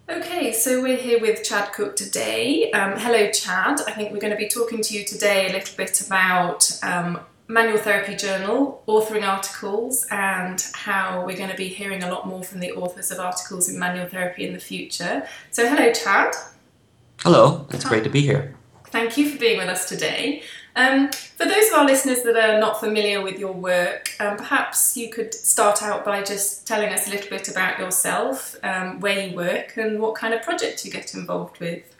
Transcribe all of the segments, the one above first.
Okay, so we're here with Chad Cook today. Hello, Chad. I think we're going to be talking to you today a little bit about Manual Therapy Journal, authoring articles, and how we're going to be hearing a lot more from the authors of articles in manual therapy in the future. So, hello, Chad. Hello, it's great to be here. Thank you for being with us today. For those of our listeners that are not familiar with your work, perhaps you could start out by just telling us a little bit about yourself, where you work, and what kind of projects you get involved with.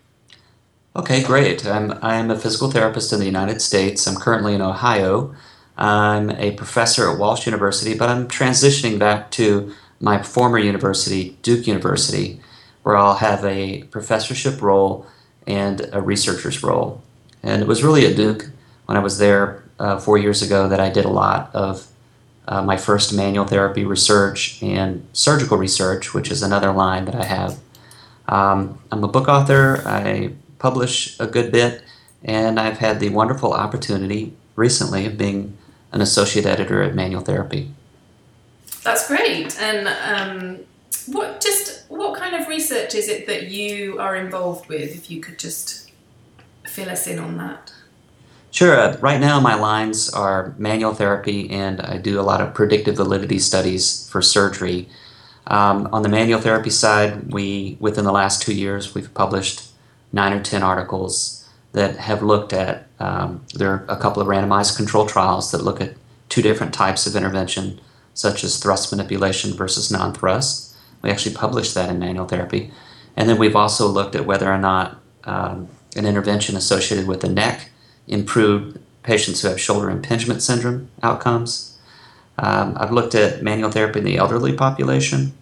Okay, great. I'm a physical therapist in the United States. I'm currently in Ohio. I'm a professor at Walsh University, but I'm transitioning back to my former university, Duke University, where I'll have a professorship role and a researcher's role. And it was really at Duke when I was there 4 years ago that I did a lot of my first manual therapy research and surgical research, which is another line that I have. I'm a book author. I publish a good bit, and I've had the wonderful opportunity recently of being an associate editor at Manual Therapy. That's great. And what kind of research is it that you are involved with? If you could just fill us in on that. Sure. Right now, my lines are manual therapy, and I do a lot of predictive validity studies for surgery. On the manual therapy side, within the last 2 years, we've published 9 or 10 articles that have looked at, there are a couple of randomized control trials that look at two different types of intervention, such as thrust manipulation versus non-thrust. We actually published that in manual therapy. And then we've also looked at whether or not an intervention associated with the neck improved patients who have shoulder impingement syndrome outcomes. I've looked at manual therapy in the elderly population,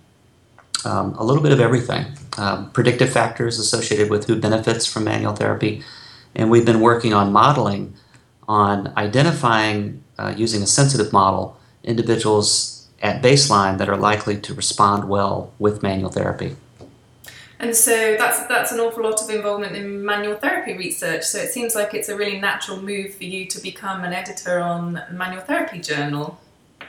a little bit of everything. Predictive factors associated with who benefits from manual therapy. And we've been working on modeling, on identifying, using a sensitive model, individuals at baseline that are likely to respond well with manual therapy. And so that's an awful lot of involvement in manual therapy research. So it seems like it's a really natural move for you to become an editor on the Manual Therapy Journal.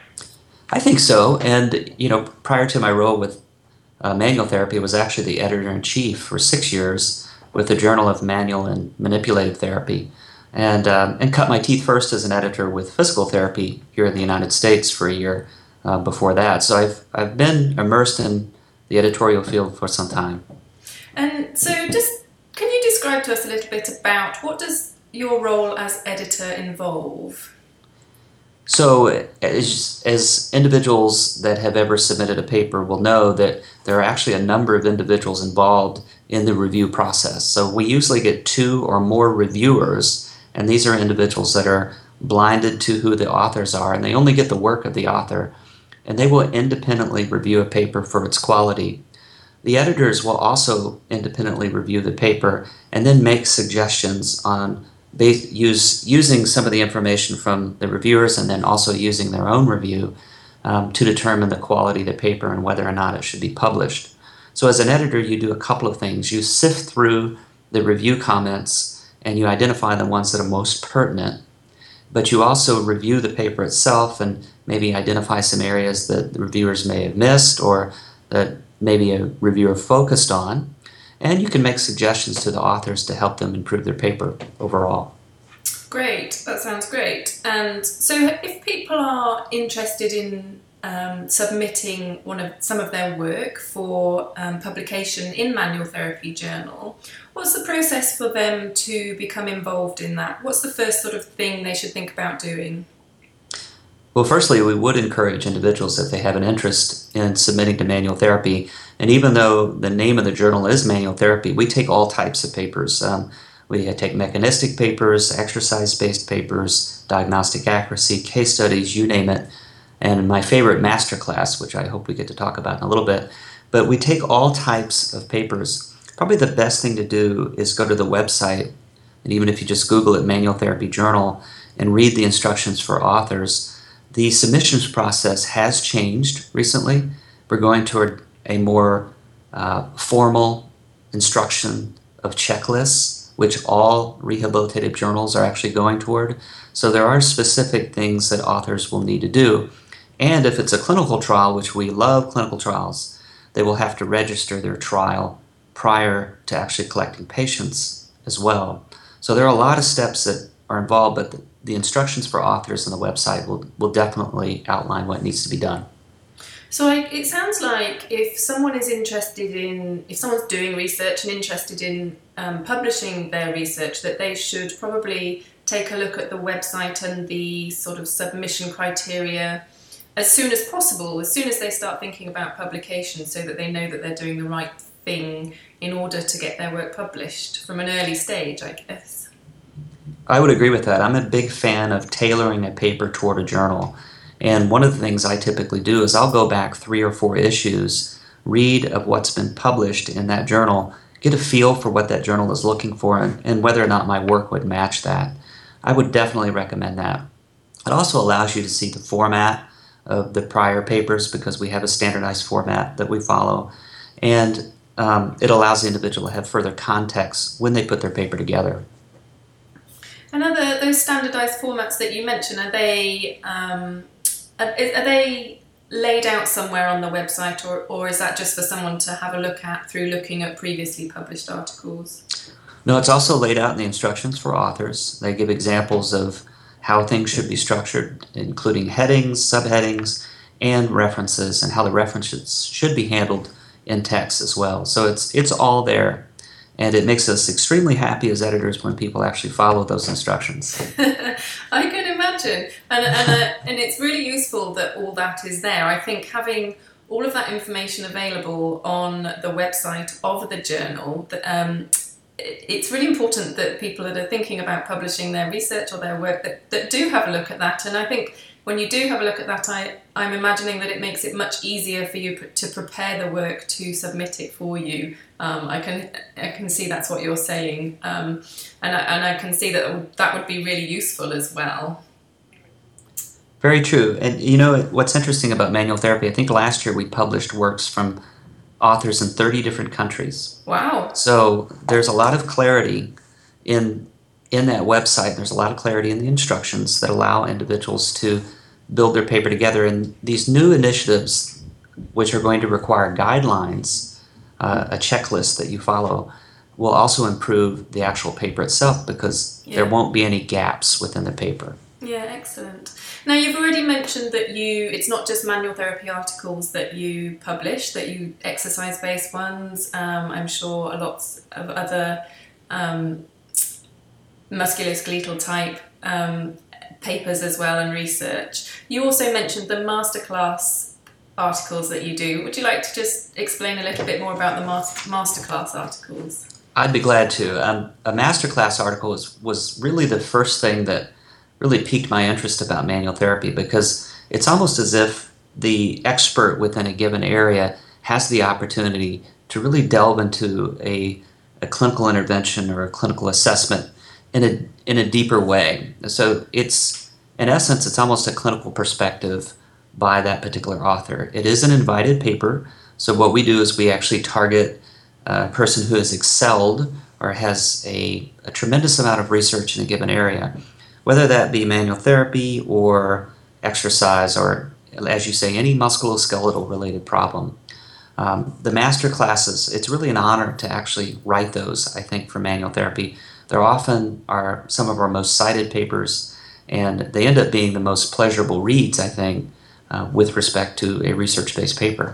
I think so. And, prior to my role with manual therapy, I was actually the editor-in-chief for 6 years with the Journal of Manual and Manipulative Therapy, and cut my teeth first as an editor with physical therapy here in the United States for a year before that. So I've been immersed in the editorial field for some time. And so can you describe to us a little bit about what does your role as editor involve? So as individuals that have ever submitted a paper will know that there are actually a number of individuals involved in the review process. So we usually get 2 or more reviewers, and these are individuals that are blinded to who the authors are, and they only get the work of the author, and they will independently review a paper for its quality. The editors will also independently review the paper and then make suggestions on using some of the information from the reviewers and then also using their own review to determine the quality of the paper and whether or not it should be published. So as an editor, you do a couple of things. You sift through the review comments and you identify the ones that are most pertinent, but you also review the paper itself and maybe identify some areas that the reviewers may have missed or that maybe a reviewer focused on, and you can make suggestions to the authors to help them improve their paper overall. Great, that sounds great. And so if people are interested in submitting some of their work for publication in Manual Therapy Journal, what's the process for them to become involved in that? What's the first sort of thing they should think about doing? Well, firstly, we would encourage individuals if they have an interest in submitting to manual therapy. And even though the name of the journal is Manual Therapy, we take all types of papers. We take mechanistic papers, exercise-based papers, diagnostic accuracy, case studies, you name it. And my favorite masterclass, which I hope we get to talk about in a little bit. But we take all types of papers. Probably the best thing to do is go to the website, and even if you just Google it, Manual Therapy Journal, and read the instructions for authors. The submissions process has changed recently. We're going toward a more formal instruction of checklists, which all rehabilitative journals are actually going toward. So there are specific things that authors will need to do. And if it's a clinical trial, which we love clinical trials, they will have to register their trial prior to actually collecting patients as well. So there are a lot of steps that are involved, but the instructions for authors on the website will definitely outline what needs to be done. So it sounds like if someone's doing research and interested in publishing their research, that they should probably take a look at the website and the sort of submission criteria as soon as possible, as soon as they start thinking about publication, so that they know that they're doing the right thing in order to get their work published from an early stage, I guess. I would agree with that. I'm a big fan of tailoring a paper toward a journal. And one of the things I typically do is I'll go back 3 or 4 issues, read of what's been published in that journal, get a feel for what that journal is looking for and whether or not my work would match that. I would definitely recommend that. It also allows you to see the format of the prior papers because we have a standardized format that we follow. And it allows the individual to have further context when they put their paper together. And those standardized formats that you mentioned, are they laid out somewhere on the website, or is that just for someone to have a look at through looking at previously published articles? No, it's also laid out in the instructions for authors. They give examples of how things should be structured, including headings, subheadings, and references, and how the references should be handled in text as well. So it's all there, and it makes us extremely happy as editors when people actually follow those instructions. I can imagine, and it's really useful that all that is there. I think having all of that information available on the website of the journal, it's really important that people that are thinking about publishing their research or their work that do have a look at that. And I think when you do have a look at that, I'm imagining that it makes it much easier for you to prepare the work to submit it for you. I can see that's what you're saying, and I can see that would be really useful as well. Very true. And you know what's interesting about manual therapy, I think last year we published works from authors in 30 different countries. Wow. So there's a lot of clarity in that website. There's a lot of clarity in the instructions that allow individuals to build their paper together. And these new initiatives, which are going to require guidelines, a checklist that you follow, will also improve the actual paper itself because there won't be any gaps within the paper. Yeah, excellent. Now, you've already mentioned that it's not just manual therapy articles that you publish, that you exercise-based ones. I'm sure lots of other musculoskeletal type papers as well and research. You also mentioned the masterclass articles that you do. Would you like to just explain a little bit more about the masterclass articles? I'd be glad to. A masterclass article was really the first thing that really piqued my interest about manual therapy because it's almost as if the expert within a given area has the opportunity to really delve into a clinical intervention or a clinical assessment in a deeper way. So it's, in essence, it's almost a clinical perspective by that particular author. It is an invited paper, so what we do is we actually target a person who has excelled or has a tremendous amount of research in a given area, whether that be manual therapy or exercise or, as you say, any musculoskeletal related problem. The master classes, it's really an honor to actually write those, I think, for manual therapy. They're often some of our most cited papers, and they end up being the most pleasurable reads, I think, with respect to a research-based paper.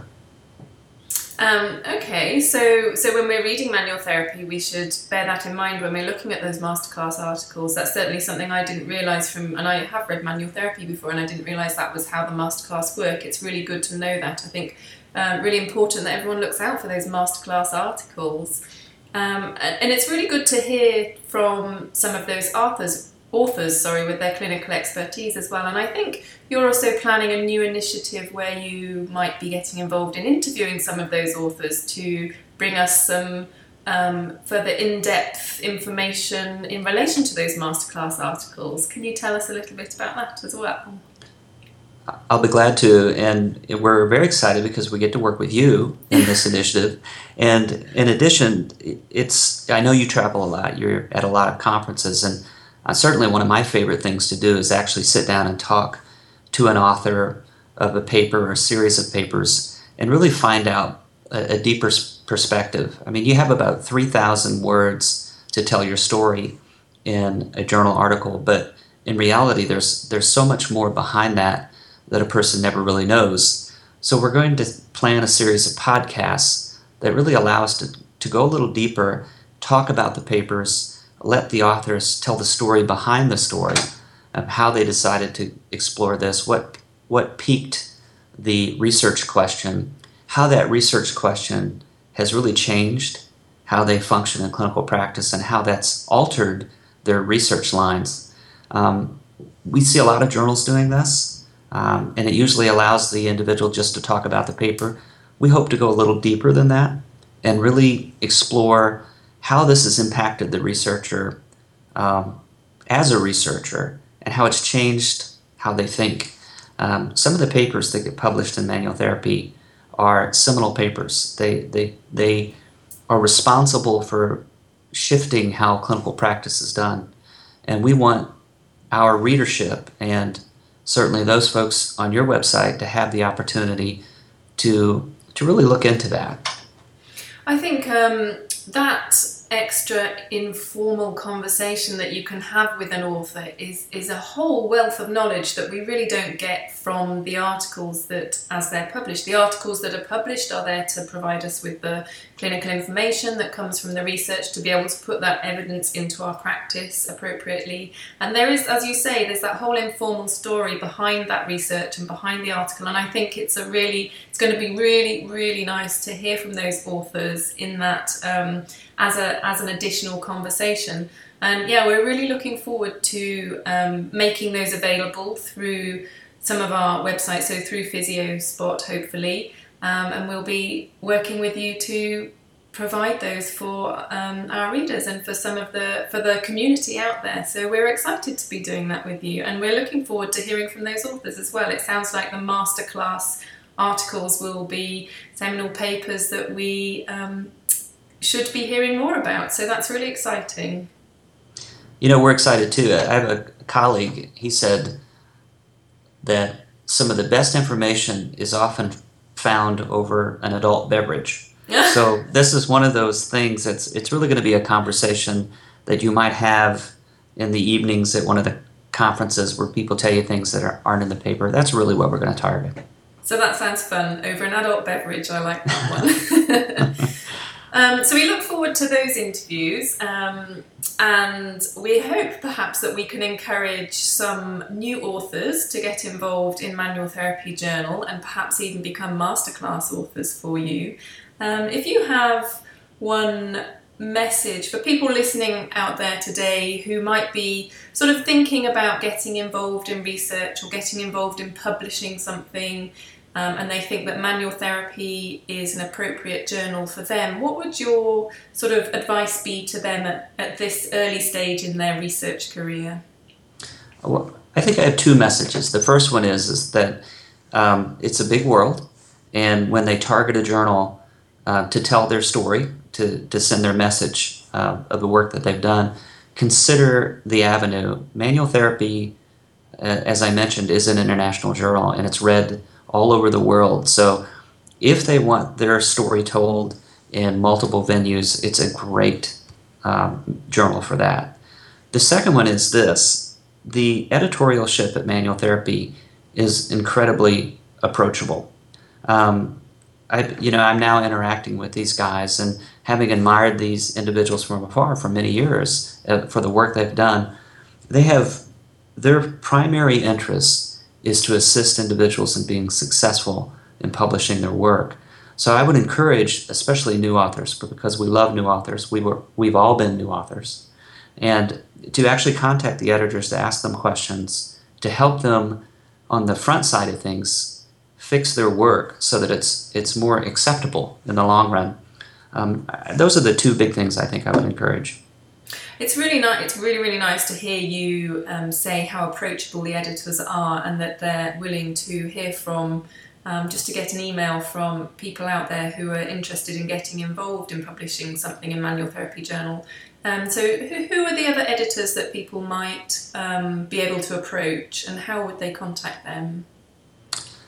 Okay, so when we're reading manual therapy, we should bear that in mind when we're looking at those masterclass articles. That's certainly something I didn't realise and I have read manual therapy before, and I didn't realise that was how the masterclass work. It's really good to know that. I think really important that everyone looks out for those masterclass articles. And it's really good to hear from some of those authors with their clinical expertise as well. And I think you're also planning a new initiative where you might be getting involved in interviewing some of those authors to bring us some further in-depth information in relation to those masterclass articles. Can you tell us a little bit about that as well? I'll be glad to, and we're very excited because we get to work with you in this initiative. And in addition, I know you travel a lot. You're at a lot of conferences, and certainly one of my favorite things to do is actually sit down and talk to an author of a paper or a series of papers and really find out a deeper perspective. I mean, you have about 3,000 words to tell your story in a journal article, but in reality, there's so much more behind that that a person never really knows. So we're going to plan a series of podcasts that really allow us to go a little deeper, talk about the papers, let the authors tell the story behind the story, of how they decided to explore this, what piqued the research question, how that research question has really changed how they function in clinical practice, and how that's altered their research lines. We see a lot of journals doing this, and it usually allows the individual just to talk about the paper. We hope to go a little deeper than that and really explore how this has impacted the researcher as a researcher, and how it's changed how they think. Some of the papers that get published in Manual Therapy are seminal papers. They are responsible for shifting how clinical practice is done. And we want our readership, and certainly those folks on your website, to have the opportunity to really look into that. I think that extra informal conversation that you can have with an author is a whole wealth of knowledge that we really don't get from the articles that, as they're published. The articles that are published are there to provide us with the clinical information that comes from the research to be able to put that evidence into our practice appropriately. And there is, as you say, there's that whole informal story behind that research and behind the article. And I think it's going to be really, really nice to hear from those authors in that as an additional conversation. And yeah, we're really looking forward to making those available through some of our websites, so through PhysioSpot, hopefully. And we'll be working with you to provide those for our readers and for the community out there. So we're excited to be doing that with you, and we're looking forward to hearing from those authors as well. It sounds like the masterclass articles will be seminal papers that we should be hearing more about. So that's really exciting. You know, we're excited too. I have a colleague, he said that some of the best information is often found over an adult beverage. So this is one of those things it's really going to be a conversation that you might have in the evenings at one of the conferences where people tell you things that aren't in the paper. That's really what we're going to target. So that sounds fun. Over an adult beverage, I like that one. So we look forward to those interviews, and we hope perhaps that we can encourage some new authors to get involved in Manual Therapy Journal and perhaps even become masterclass authors for you. If you have one message for people listening out there today who might be sort of thinking about getting involved in research or getting involved in publishing something, and they think that Manual Therapy is an appropriate journal for them, what would your sort of advice be to them at this early stage in their research career? Well, I think I have two messages. The first one is that it's a big world, and when they target a journal to tell their story, to send their message of the work that they've done, consider the avenue. Manual Therapy, as I mentioned, is an international journal, and it's read all over the world. So if they want their story told in multiple venues, it's a great journal for that. The second one is this: the editorialship at Manual Therapy is incredibly approachable. I'm now interacting with these guys, and having admired these individuals from afar for many years for the work they've done, they have their primary interest is to assist individuals in being successful in publishing their work. So I would encourage, especially new authors, because we love new authors. We've all been new authors, and to actually contact the editors to ask them questions, to help them on the front side of things fix their work so that it's more acceptable in the long run. Those are the two big things I think I would encourage. It's really nice. It's really, really nice to hear you say how approachable the editors are, and that they're willing to hear from, just to get an email from people out there who are interested in getting involved in publishing something in Manual Therapy Journal. So who are the other editors that people might be able to approach, and how would they contact them?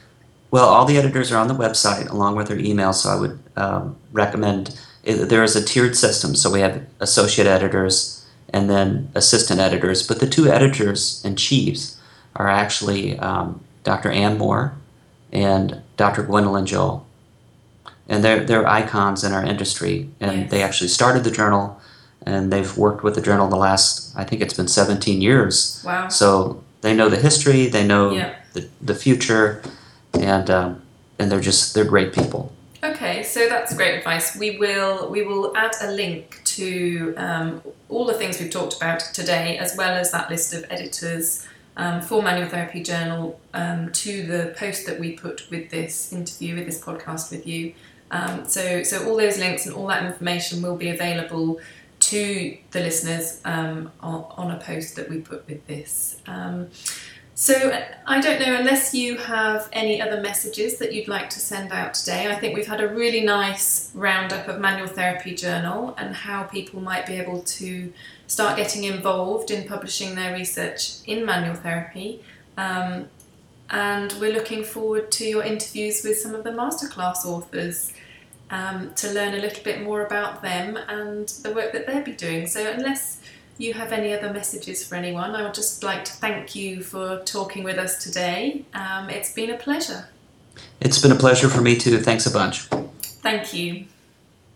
Well, all the editors are on the website along with their email, so I would recommend there is a tiered system. So we have associate editors and then assistant editors, but the two editors in chiefs are actually Dr. Ann Moore and Dr. Gwendolyn Joel. And they're icons in our industry, and Yes. they actually started the journal, and they've worked with the journal the last, I think it's been 17 years. Wow. So they know the history, they know Yeah. the future, and they're great people. Okay, so that's great advice. We will add a link to all the things we've talked about today, as well as that list of editors for Manual Therapy Journal to the post that we put with this interview, with this podcast with you. So all those links and all that information will be available to the listeners on a post that we put with this. So I don't know, unless you have any other messages that you'd like to send out today. I think we've had a really nice roundup of Manual Therapy Journal and how people might be able to start getting involved in publishing their research in manual therapy. And we're looking forward to your interviews with some of the masterclass authors to learn a little bit more about them and the work that they'll be doing. So unless you have any other messages for anyone, I would just like to thank you for talking with us today. It's been a pleasure. It's been a pleasure for me too. Thanks a bunch. Thank you.